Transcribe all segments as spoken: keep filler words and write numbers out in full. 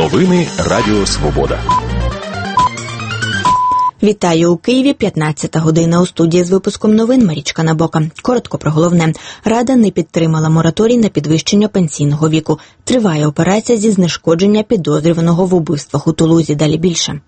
Новини Радіо Свобода. Вітаю у Києві, п'ятнадцята година. У студії з випуском новин Марічка Набока. Коротко про головне. Рада не підтримала мораторій на підвищення пенсійного віку. Триває операція зі знешкодження підозрюваного в убивствах у Тулузі. Далі більше.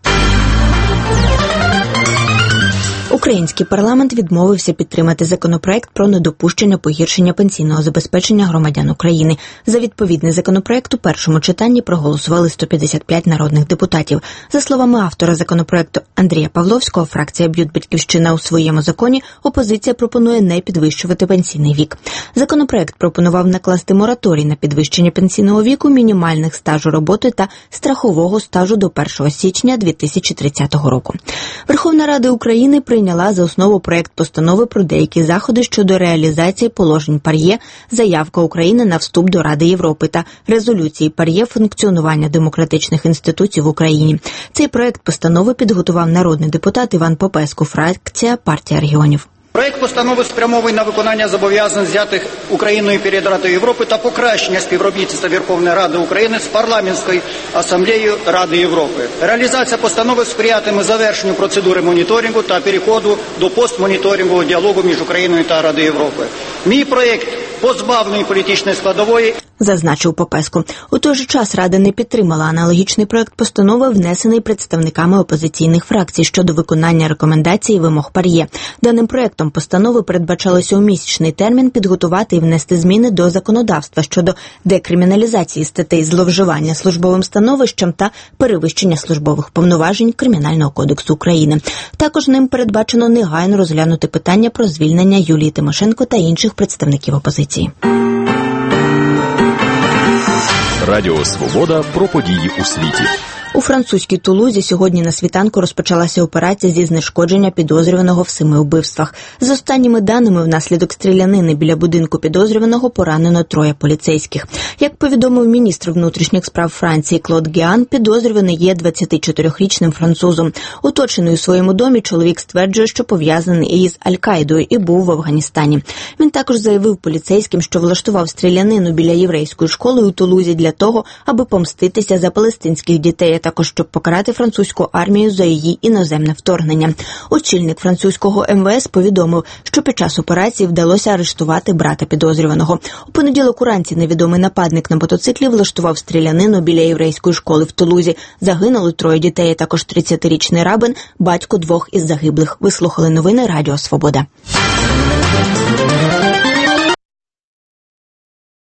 Український парламент відмовився підтримати законопроект про недопущення погіршення пенсійного забезпечення громадян України. За відповідний законопроект у першому читанні проголосували сто п'ятдесят п'ять народних депутатів. За словами автора законопроекту Андрія Павловського, фракція «Б'ют Батьківщина» у своєму законі, опозиція пропонує не підвищувати пенсійний вік. Законопроект пропонував накласти мораторій на підвищення пенсійного віку, мінімальних стажу роботи та страхового стажу до першого січня дві тисячі тридцятого року. Верховна Рада України прийняла за основу проект постанови про деякі заходи щодо реалізації положень ПАРЄ, заявка України на вступ до Ради Європи та резолюції ПАРЄ функціонування демократичних інституцій в Україні. Цей проект постанови підготував народний депутат Іван Попеску, фракція «Партія регіонів». Проект постанови спрямований на виконання зобов'язань, взятих Україною перед Радою Європи та покращення співробітництва Верховної Ради України з Парламентською асамблеєю Ради Європи. Реалізація постанови сприятиме завершенню процедури моніторингу та переходу до постмоніторингового діалогу між Україною та Радою Європи. Мій проект позбавлений політичної складової, зазначив Попеску. У той же час Рада не підтримала аналогічний проект постанови, внесений представниками опозиційних фракцій щодо виконання рекомендацій і вимог ПАРЄ. Даним проектом постанови передбачалося у місячний термін підготувати і внести зміни до законодавства щодо декриміналізації статей зловживання службовим становищем та перевищення службових повноважень Кримінального кодексу України. Також ним передбачено негайно розглянути питання про звільнення Юлії Тимошенко та інших представників опозиції. Радіо Свобода про події у світі. У французькій Тулузі сьогодні на світанку розпочалася операція зі знешкодження підозрюваного в семи вбивствах. За останніми даними, внаслідок стрілянини біля будинку підозрюваного поранено троє поліцейських. Як повідомив міністр внутрішніх справ Франції Клод Гіан, підозрюваний є двадцятичотирирічним французом. Оточений у своєму домі, чоловік стверджує, що пов'язаний із Аль-Каїдою і був в Афганістані. Він також заявив поліцейським, що влаштував стрілянину біля єврейської школи у Тулузі для того, аби помститися за палестинських дітей, також щоб покарати французьку армію за її іноземне вторгнення. Очільник французького ем ве ес повідомив, що під час операції вдалося арештувати брата підозрюваного. У понеділок уранці невідомий нападник на мотоциклі влаштував стрілянину біля єврейської школи в Тулузі. Загинули троє дітей, також тридцятирічний рабин, батько двох із загиблих. Ви слухали новини Радіо Свобода.